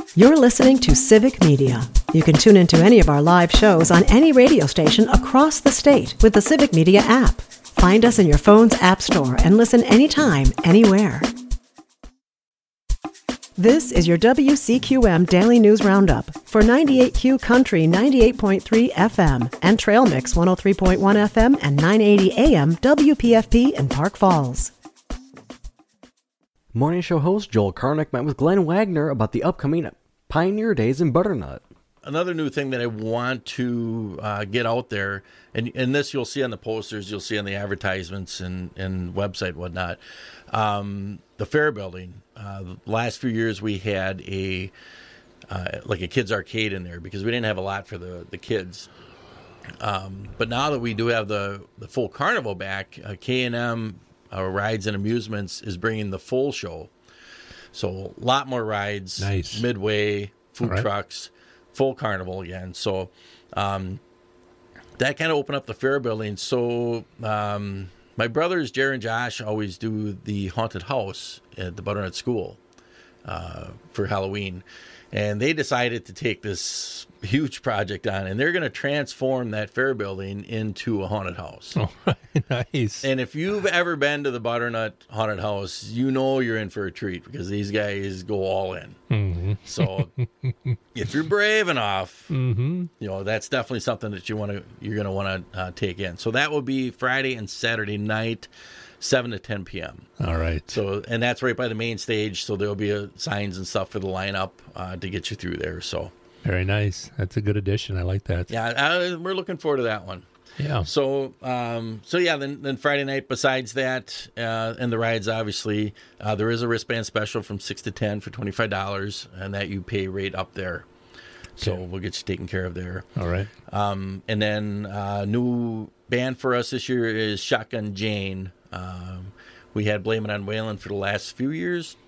You're listening to Civic Media. You can tune into any of our live shows on any radio station across the state with the Civic Media app. Find us in your phone's app store and listen anytime, anywhere. This is your WCQM Daily News Roundup for 98Q Country 98.3 FM and Trail Mix 103.1 FM and 980 AM WPFP in Park Falls. Morning show host Joel Karnick met with Glenn Wagner about the upcoming Pioneer Days in Butternut. Another new thing that I want to get out there, and this you'll see on the posters, you'll see on the advertisements and website and whatnot, the fair building. The last few years we had a kids arcade in there because we didn't have a lot for the kids. But now that we do have the full carnival back, K&M Rides and Amusements is bringing the full show. So a lot more rides, nice. Midway, food trucks, full carnival again. So that kind of opened up the fair building. So my brothers, Jerry and Josh, always do the haunted house at the Butternut School for Halloween. And they decided to take this huge project on, and they're going to transform that fair building into a haunted house. Oh, nice. And if you've ever been to the Butternut Haunted House, you know you're in for a treat because these guys go all in. Mm-hmm. So if you're brave enough, you know, that's definitely something that you're going to want to take in. So that will be Friday and Saturday night, 7 to 10 p.m. All right. So, and that's right by the main stage. So there'll be signs and stuff for the lineup to get you through there. So very nice. That's a good addition. I like that. Yeah, we're looking forward to that one. Yeah. So, then Friday night. Besides that, and the rides, obviously, there is a wristband special from 6 to 10 for $25, and that you pay right up there. So we'll get you taken care of there. All right. And then new band for us this year is Shotgun Jane. We had Blame It on Waylon for the last few years.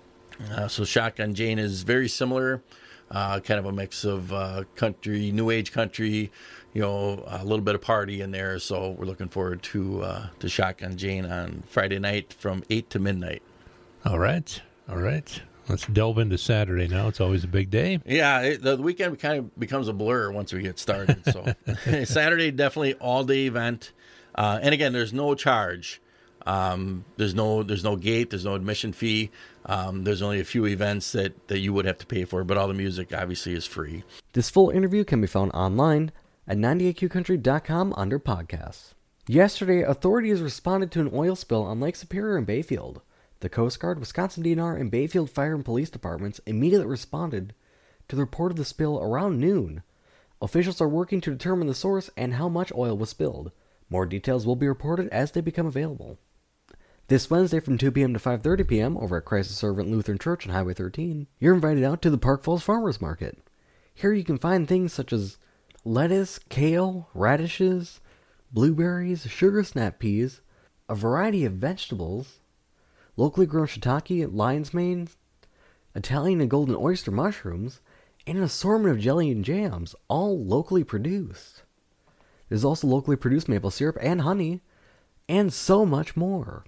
So Shotgun Jane is very similar, kind of a mix of country, new age country, you know, a little bit of party in there. So we're looking forward to Shotgun Jane on Friday night from 8 to midnight. All right. Let's delve into Saturday now. It's always a big day. Yeah, the weekend kind of becomes a blur once we get started. So Saturday, definitely all-day event. And again, there's no charge. There's no gate. There's no admission fee. There's only a few events that you would have to pay for, but all the music obviously is free. This full interview can be found online at 98qcountry.com under podcasts. Yesterday, authorities responded to an oil spill on Lake Superior in Bayfield. The Coast Guard, Wisconsin DNR, and Bayfield Fire and Police Departments immediately responded to the report of the spill around noon. Officials are working to determine the source and how much oil was spilled. More details will be reported as they become available. This Wednesday from 2 p.m. to 5:30 p.m. over at Christ the Servant Lutheran Church on Highway 13, you're invited out to the Park Falls Farmers Market. Here you can find things such as lettuce, kale, radishes, blueberries, sugar snap peas, a variety of vegetables, locally grown shiitake, lion's mane, Italian and golden oyster mushrooms, and an assortment of jelly and jams, all locally produced. There's also locally produced maple syrup and honey, and so much more.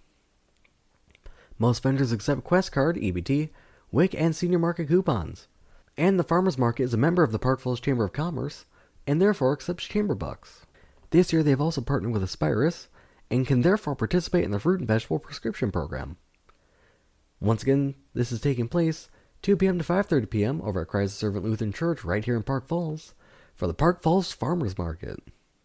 Most vendors accept Quest Card, EBT, WIC, and Senior Market coupons. And the Farmers Market is a member of the Park Falls Chamber of Commerce, and therefore accepts chamber bucks. This year they've also partnered with Aspirus, and can therefore participate in the Fruit and Vegetable Prescription Program. Once again, this is taking place 2 p.m. to 5:30 p.m. over at Christ the Servant Lutheran Church right here in Park Falls for the Park Falls Farmers Market.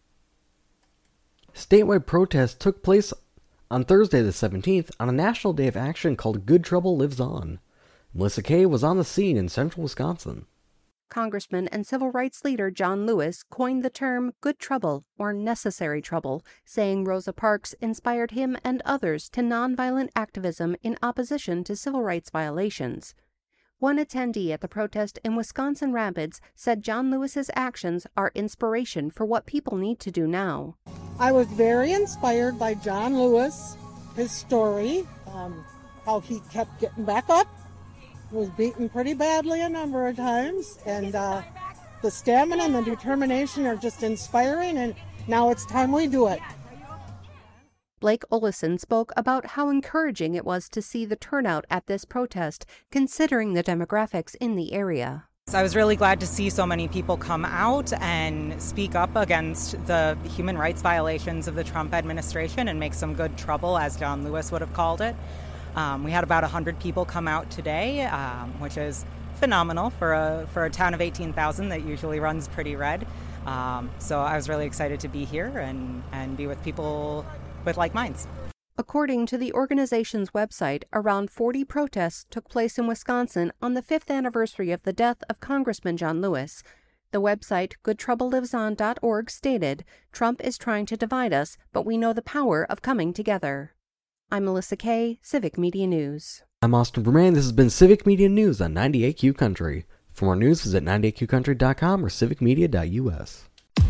Statewide protests took place on Thursday the 17th on a national day of action called Good Trouble Lives On. Melissa Kay was on the scene in central Wisconsin. Congressman and civil rights leader John Lewis coined the term good trouble or necessary trouble, saying Rosa Parks inspired him and others to nonviolent activism in opposition to civil rights violations. One attendee at the protest in Wisconsin Rapids said John Lewis's actions are inspiration for what people need to do now. I was very inspired by John Lewis, his story, how he kept getting back up, was beaten pretty badly a number of times, and the stamina and the determination are just inspiring, and now it's time we do it. Blake Olison spoke about how encouraging it was to see the turnout at this protest, considering the demographics in the area. I was really glad to see so many people come out and speak up against the human rights violations of the Trump administration and make some good trouble, as John Lewis would have called it. We had about 100 people come out today, which is phenomenal for a town of 18,000 that usually runs pretty red. So I was really excited to be here and be with people with like minds. According to the organization's website, around 40 protests took place in Wisconsin on the 5th anniversary of the death of Congressman John Lewis. The website goodtroubleliveson.org stated, "Trump is trying to divide us, but we know the power of coming together." I'm Melissa Kay, Civic Media News. I'm Austin Berman. This has been Civic Media News on 98Q Country. For more news, visit 98qcountry.com or civicmedia.us.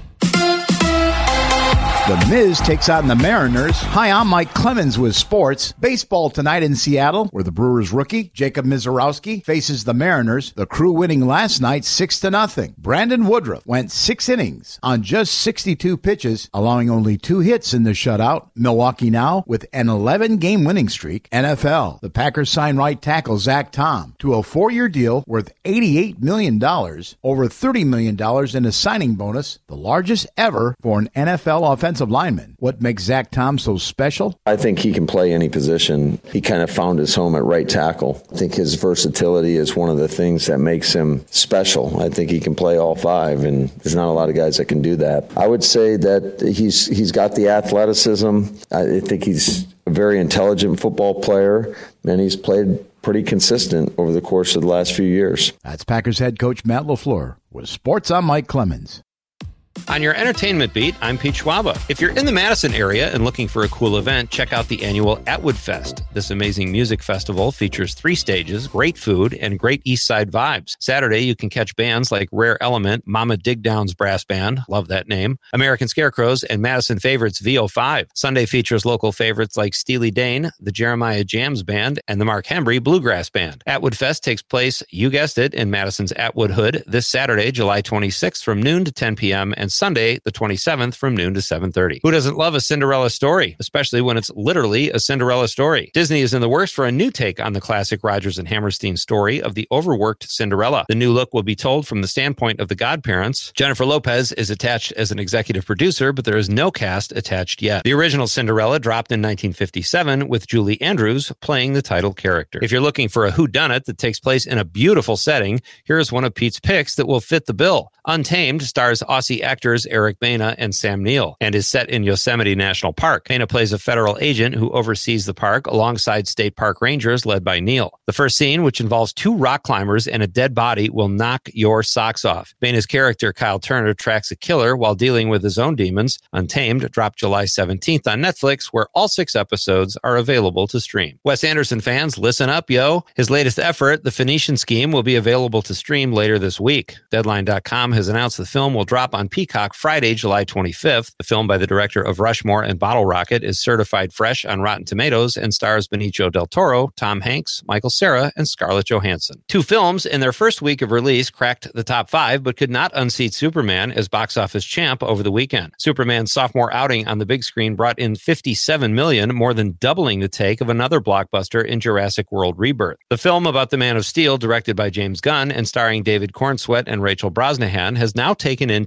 The Miz takes on the Mariners. Hi, I'm Mike Clemens with sports. Baseball tonight in Seattle, where the Brewers rookie, Jacob Misiorowski, faces the Mariners. The Crew winning last night 6-0. Brandon Woodruff went 6 innings on just 62 pitches, allowing only 2 hits in the shutout. Milwaukee now with an 11-game winning streak. NFL, the Packers signed right tackle Zach Tom to a 4-year deal worth $88 million, over $30 million in a signing bonus, the largest ever for an NFL offensive lineman. What makes Zach Tom so special? I think he can play any position. He kind of found his home at right tackle. I think his versatility is one of the things that makes him special. I think he can play all 5, and there's not a lot of guys that can do that. I would say that he's got the athleticism. I think he's a very intelligent football player, and he's played pretty consistent over the course of the last few years. That's Packers head coach Matt LaFleur. With sports, I'm Mike Clemens. On your entertainment beat, I'm Pete Schwaba. If you're in the Madison area and looking for a cool event, check out the annual Atwood Fest. This amazing music festival features 3 stages, great food, and great East Side vibes. Saturday, you can catch bands like Rare Element, Mama Digdown's Brass Band, love that name, American Scarecrows, and Madison favorites VO5. Sunday features local favorites like Steely Dan, the Jeremiah Jams Band, and the Mark Hembry Bluegrass Band. Atwood Fest takes place, you guessed it, in Madison's Atwood Hood this Saturday, July 26th from noon to 10 p.m., and Sunday, the 27th, from noon to 7:30. Who doesn't love a Cinderella story, especially when it's literally a Cinderella story? Disney is in the works for a new take on the classic Rodgers and Hammerstein story of the overworked Cinderella. The new look will be told from the standpoint of the godparents. Jennifer Lopez is attached as an executive producer, but there is no cast attached yet. The original Cinderella dropped in 1957 with Julie Andrews playing the title character. If you're looking for a whodunit that takes place in a beautiful setting, here's one of Pete's picks that will fit the bill. Untamed stars Aussie actors Eric Bana and Sam Neill and is set in Yosemite National Park. Bana plays a federal agent who oversees the park alongside state park rangers led by Neill. The first scene, which involves 2 rock climbers and a dead body, will knock your socks off. Bana's character, Kyle Turner, tracks a killer while dealing with his own demons. Untamed dropped July 17th on Netflix, where all 6 episodes are available to stream. Wes Anderson fans, listen up, yo. His latest effort, The Phoenician Scheme, will be available to stream later this week. Deadline.com has announced the film will drop on Peacock Friday, July 25th. The film by the director of Rushmore and Bottle Rocket is certified fresh on Rotten Tomatoes and stars Benicio del Toro, Tom Hanks, Michael Cera, and Scarlett Johansson. 2 films in their first week of release cracked the top 5, but could not unseat Superman as box office champ over the weekend. Superman's sophomore outing on the big screen brought in $57 million, more than doubling the take of another blockbuster in Jurassic World Rebirth. The film about the Man of Steel, directed by James Gunn and starring David Cornsweet and Rachel Brosnahan, has now taken in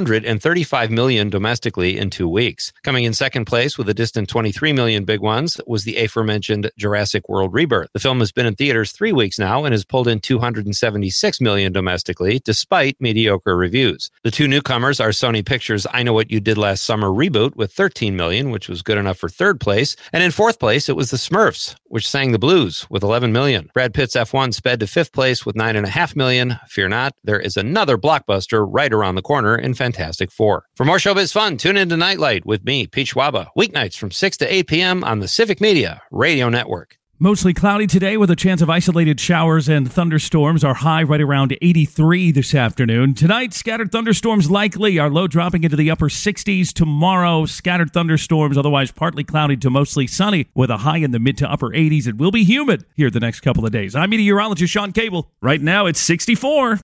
$235 million domestically in 2 weeks. Coming in second place with a distant $23 million big ones was the aforementioned Jurassic World Rebirth. The film has been in theaters 3 weeks now and has pulled in $276 million domestically, despite mediocre reviews. The 2 newcomers are Sony Pictures' I Know What You Did Last Summer reboot with $13 million, which was good enough for 3rd place, and in 4th place it was The Smurfs, which sang the blues with $11 million. Brad Pitt's F1 sped to 5th place with $9.5 million. Fear not, there is another blockbuster right around the corner in Fantastic Four. For more showbiz fun, tune into Nightlight with me, Pete Schwaba, weeknights from 6 to 8 p.m. on the Civic Media Radio Network. Mostly cloudy today with a chance of isolated showers and thunderstorms. Our high right around 83 this afternoon. Tonight, scattered thunderstorms likely. Our low dropping into the upper 60s. Tomorrow, scattered thunderstorms, otherwise partly cloudy to mostly sunny with a high in the mid to upper 80s. It will be humid here the next couple of days. I'm meteorologist Sean Cable. Right now, it's 64.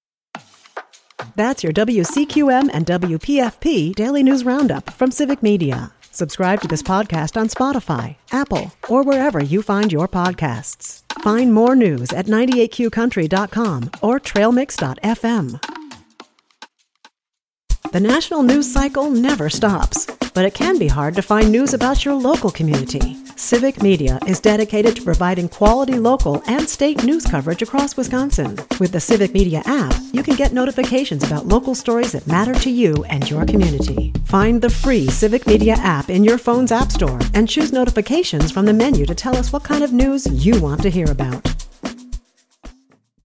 That's your WCQM and WPFP Daily News Roundup from Civic Media. Subscribe to this podcast on Spotify, Apple, or wherever you find your podcasts. Find more news at 98qcountry.com or trailmix.fm. The national news cycle never stops, but it can be hard to find news about your local community. Civic Media is dedicated to providing quality local and state news coverage across Wisconsin. With the Civic Media app, you can get notifications about local stories that matter to you and your community. Find the free Civic Media app in your phone's app store and choose notifications from the menu to tell us what kind of news you want to hear about.